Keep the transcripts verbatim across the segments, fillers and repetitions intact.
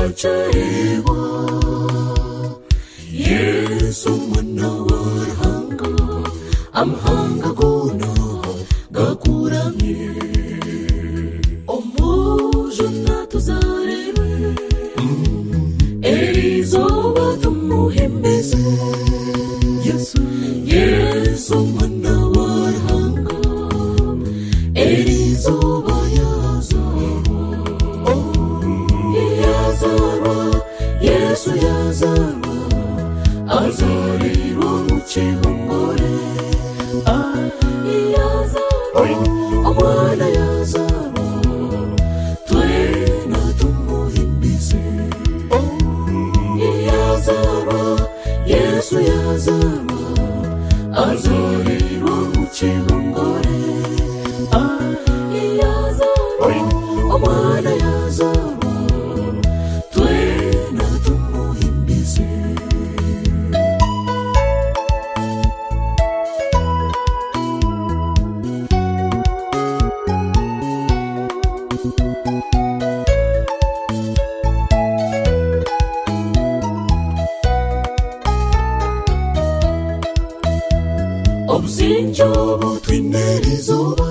Chariwa Yesu manawarhanga amhanga guna gakuramye omujuna tuzarebe erizoba tumuhembeze Yesu Yesu manawarhanga erizoba yazarwa yazarwa Yesu yazarwa azarirwa mu kihongore yazarwa omwana yazarwa twena tumuhimbize yazarwa Yesu yazarwa azarirwa mu kihongore yazarwa omwana yazarwa twena tumuhimbize obusinjobo twinerizoba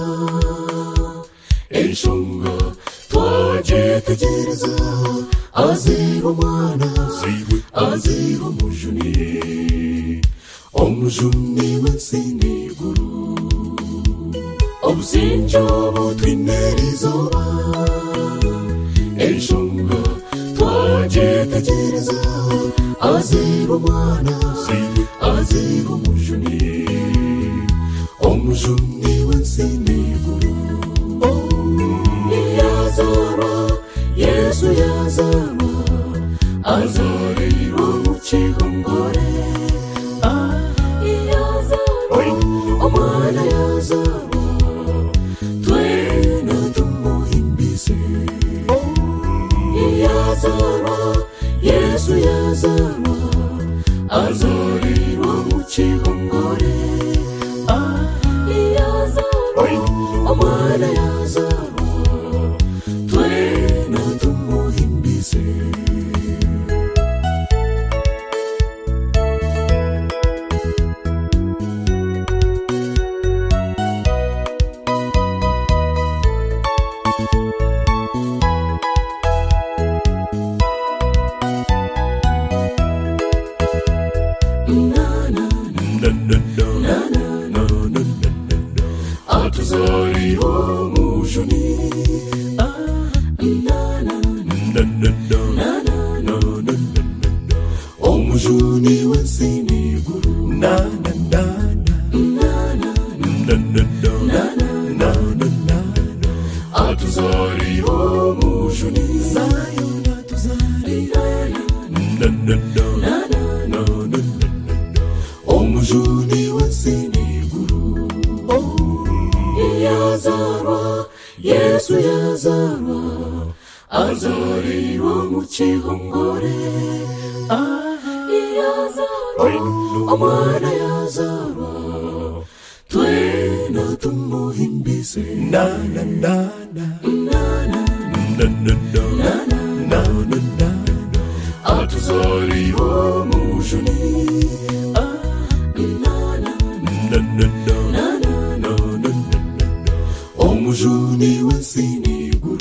enshonga twajetegereza azira omwana azira omujuni omujuni w'ensiniguru obusinjobo twinerizoba enshonga twajetegereza azira omwana azira omujuni omujuni w'ensiniguru yazarwa Yesu yazarwa azarirwa mu kihongore yazarwa omwana yazarwa twena tumuhimbize yazarwa Yesu yazarwa azarirwa mu kihongore yazarwa omwana yazarwa twena tumuhimbize atuzariro mujuni omujuni w'ensiniguru atuzariro mujuni omujuni w'ensiniguru yazarwa Yesu yazarwa azarirwa mu kihongore yazarwa omwana yazarwa twena tumuhimbize na na na na na na na na na atuzariro mujuni omujuni w'ensiniguru